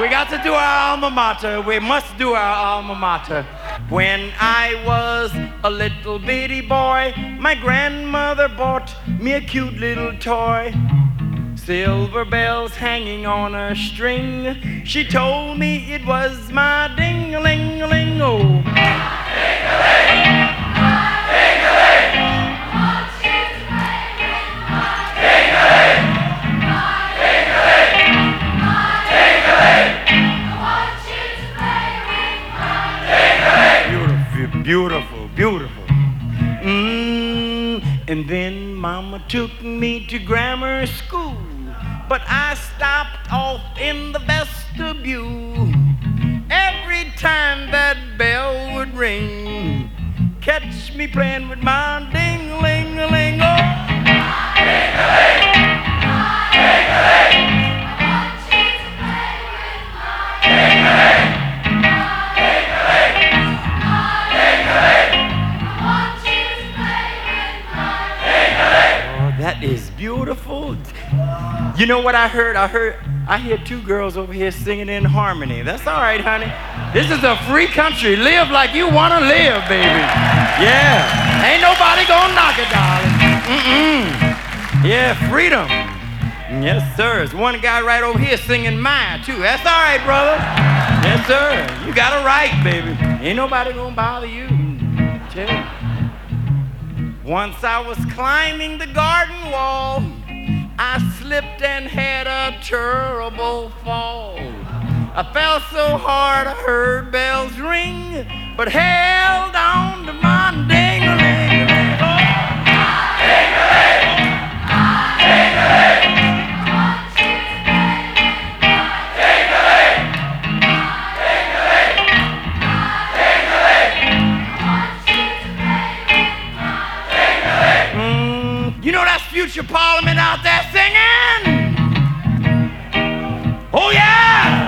We got to do our alma mater. We must do our alma mater. When I was a little bitty boy, my grandmother bought me a cute little toy. Silver bells hanging on a string. She told me it was my ding-a-ling-a-ling, oh. Ding-a-ling, ding-a-ling, want you to play with my ding-a-ling, ding-a-ling, ding-a-ling, I want you to play with my ding-a-ling. Beautiful, beautiful. And then Mama took me to grammar school, but I stopped off in the vestibule. Every time that bell would ring, catch me playing with my ding-a-ling-a-ling, oh. Ding-a-ling, ding-a-ling, I want you to play with my ding-a-ling, ding-a-ling, ding-a-ling, I want you to play with my ding-a-ling. Oh, that is beautiful. You know what I heard? I hear two girls over here singing in harmony. That's all right, honey. This is a free country. Live like you want to live, baby. Yeah. Ain't nobody gonna knock it, darling. Yeah, freedom. Yes, sir. There's one guy right over here singing mine, too. That's all right, brother. Yes, sir. You got a right, baby. Ain't nobody gonna bother you. Chill. Once I was climbing the garden wall, I slipped and had a terrible fall. I fell so hard I heard bells ring, but held on to my ding-a-ling-a-ling. Oh. Ding-a-ling, ding-a-ling, I want you to play with my ding-a-ling, ding-a-ling, ding-a-ling, I want you to play with my ding-a-ling. You know that's future Parliament out there singing? Oh, yeah!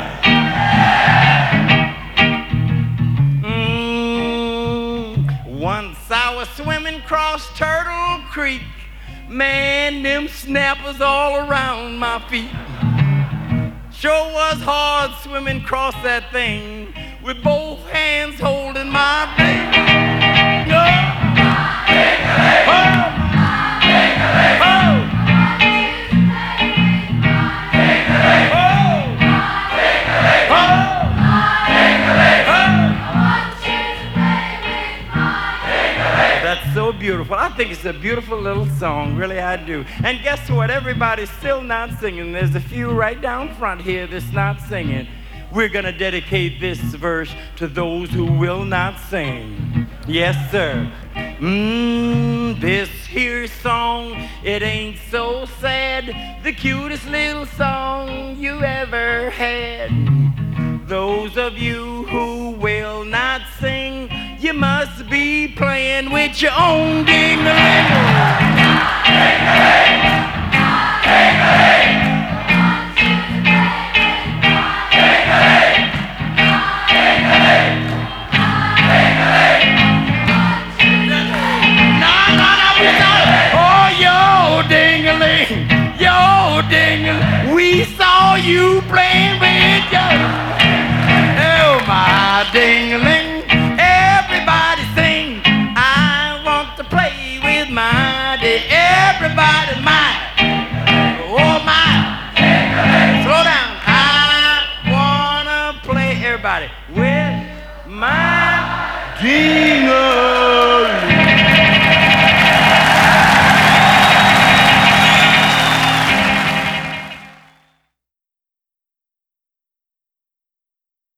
Once I was swimming across Turtle Creek. Man, them snappers all around my feet. Sure was hard swimming across that thing with both hands holding my baby. That's so beautiful. I think it's a beautiful little song, really I do. And guess what? Everybody's still not singing. There's a few right down front here that's not singing. We're gonna dedicate this verse to those who will not sing. Yes, sir. This here song, it ain't so sad. The cutest little song you ever had. Those of you who will not sing, you must be playing with your own ding-a-ling. Ding-a-ling, ding-a-ling, ding-a-ling, ding-a-ling, ding-a-ling. Oh, yo, ding-a-ling, yo, ding-a-ling. We saw you playing with your... Oh, my ding-a-ling, everybody sing. I want to play with my ding. Everybody, my, oh my. Slow down. I wanna play, everybody, with my ding-a-ling.